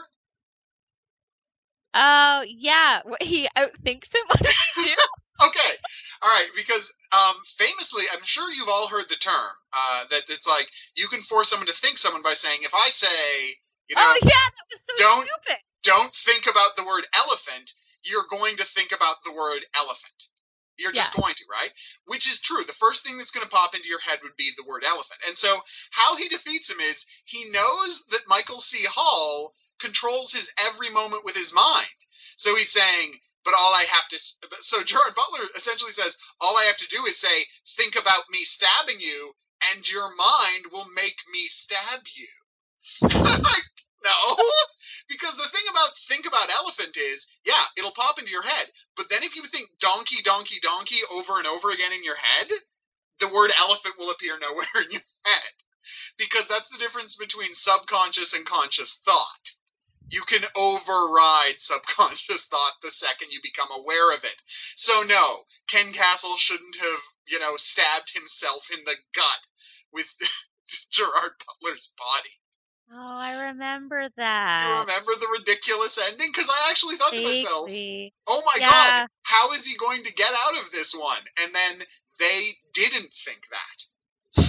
Oh, yeah. What, he outthinks him? What does he do? Okay, all right, because famously, I'm sure you've all heard the term that it's like you can force someone to think someone by saying, if I say, Oh, yeah, that was so don't stupid. don't think about the word elephant, you're going to think about the word elephant. You're just going to, right? Which is true. The first thing that's going to pop into your head would be the word elephant. And so how he defeats him is he knows that Michael C. Hall controls his every moment with his mind. So he's saying, but all I have to... So Gerard Butler essentially says, all I have to do is say, think about me stabbing you, and your mind will make me stab you. No, because the thing about think about elephant is, yeah, it'll pop into your head. But then if you think donkey, donkey, donkey over and over again in your head, the word elephant will appear nowhere in your head. Because that's the difference between subconscious and conscious thought. You can override subconscious thought the second you become aware of it. So no, Ken Castle shouldn't have, stabbed himself in the gut with Gerard Butler's body. Oh, I remember that. You remember the ridiculous ending? Because I actually thought to myself, Vaguely. oh my Yeah. god, how is he going to get out of this one? And then they didn't think that.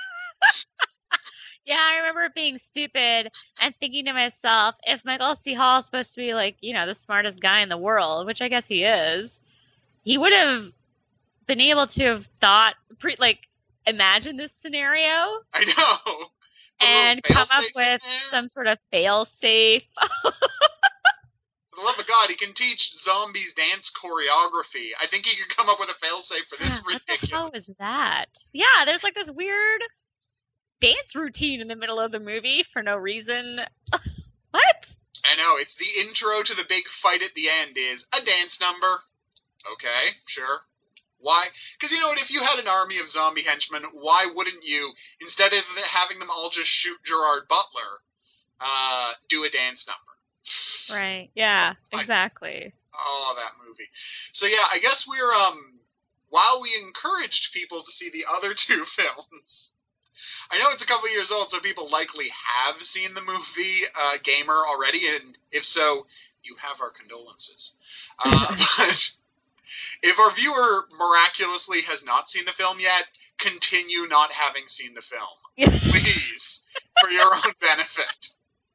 Yeah, I remember being stupid and thinking to myself, if Michael C. Hall is supposed to be like, the smartest guy in the world, which I guess he is, he would have been able to have thought, imagine this scenario I know. Put a and little come up fail-safe in with there. some sort of fail-safe. For the love of God, he can teach zombies dance choreography. I think he could come up with a fail-safe for this What the ridiculous. hell was that? Yeah, there's like this weird dance routine in the middle of the movie for no reason. What? I know, it's the intro to the big fight at the end is a dance number. Okay, sure. Why? Because you know what, if you had an army of zombie henchmen, why wouldn't you, instead of having them all just shoot Gerard Butler, do a dance number? Right, yeah, exactly. Oh, that movie. So yeah, I guess we're, while we encouraged people to see the other two films, I know it's a couple of years old, so people likely have seen the movie Gamer already, and if so, you have our condolences. But if our viewer miraculously has not seen the film yet, continue not having seen the film. Please, for your own benefit.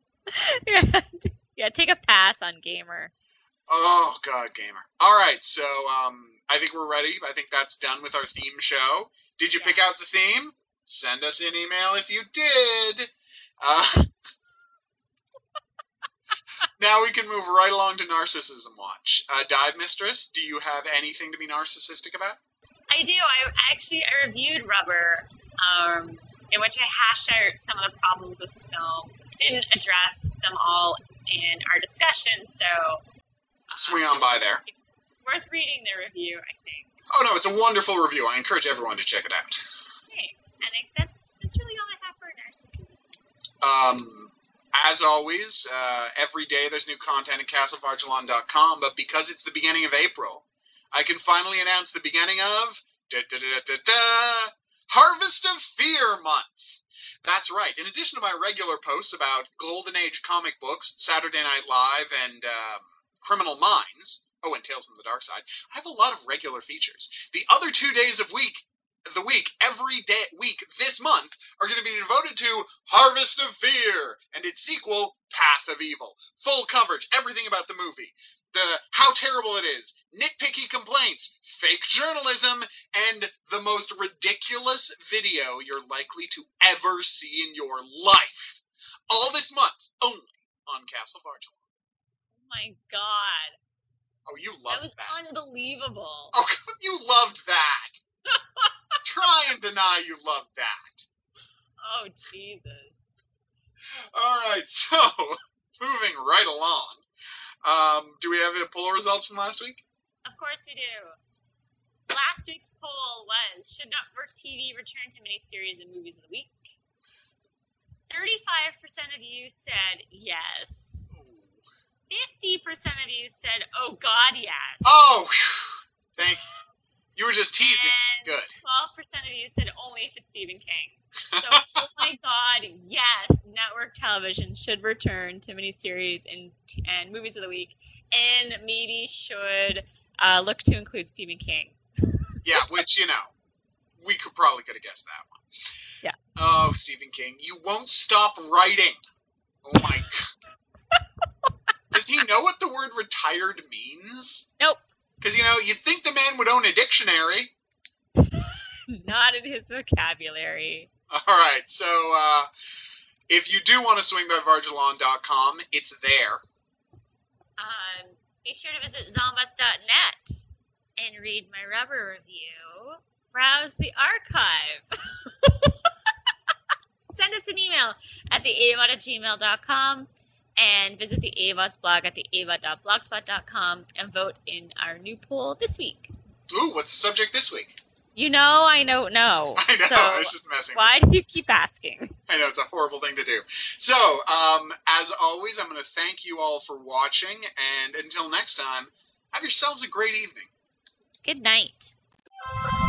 Yeah, take a pass on Gamer. Oh, God, Gamer. All right, so I think we're ready. I think that's done with our theme show. Did you pick out the theme? Send us an email if you did. Now we can move right along to Narcissism Watch. Dive Mistress, do you have anything to be narcissistic about? I do. I reviewed Rubber, in which I hashed out some of the problems with the film. Didn't address them all in our discussion, so Swing on by there. it's worth reading the review, I think. Oh no, it's a wonderful review. I encourage everyone to check it out. Thanks. And that's really all I have for narcissism. As always, every day there's new content at castlevarjalon.com, but because it's the beginning of April, I can finally announce the beginning of Harvest of Fear Month. That's right. In addition to my regular posts about Golden Age comic books, Saturday Night Live, and Criminal Minds, oh, and Tales from the Dark Side, I have a lot of regular features. The other 2 days of the week, every day week this month, are going to be devoted to Harvest of Fear and its sequel, Path of Evil. Full coverage, everything about the movie. How terrible it is, nitpicky complaints, fake journalism, and the most ridiculous video you're likely to ever see in your life. All this month, only on Castle Varjalon. Oh my god. Oh, you loved that. That was unbelievable. Oh, you loved that. Try and deny you loved that. Oh, Jesus. All right, so moving right along. Do we have any poll results from last week? Of course we do. Last week's poll was, should Network TV return to miniseries and movies of the week? 35% of you said yes. 50% of you said, oh God, yes. Oh, thank you. You were just teasing. And Good. 12% of you said only if it's Stephen King. So, oh my God, yes, network television should return to miniseries and movies of the week, and maybe should look to include Stephen King. Yeah, which, we could have guessed that one. Yeah. Oh, Stephen King, you won't stop writing. Oh my God. Does he know what the word retired means? Nope. Because, you'd think the man would own a dictionary. Not in his vocabulary. All right, so if you do want to swing by Vargilon.com, it's there. Be sure to visit zombus.net and read my rubber review. Browse the archive. Send us an email at theavod@gmail.com and visit the AVOD's blog at theavod.blogspot.com and vote in our new poll this week. Ooh, what's the subject this week? I don't know. I know, So I was just messing why with you. do you keep asking? I know, it's a horrible thing to do. So, as always, I'm going to thank you all for watching, and until next time, have yourselves a great evening. Good night.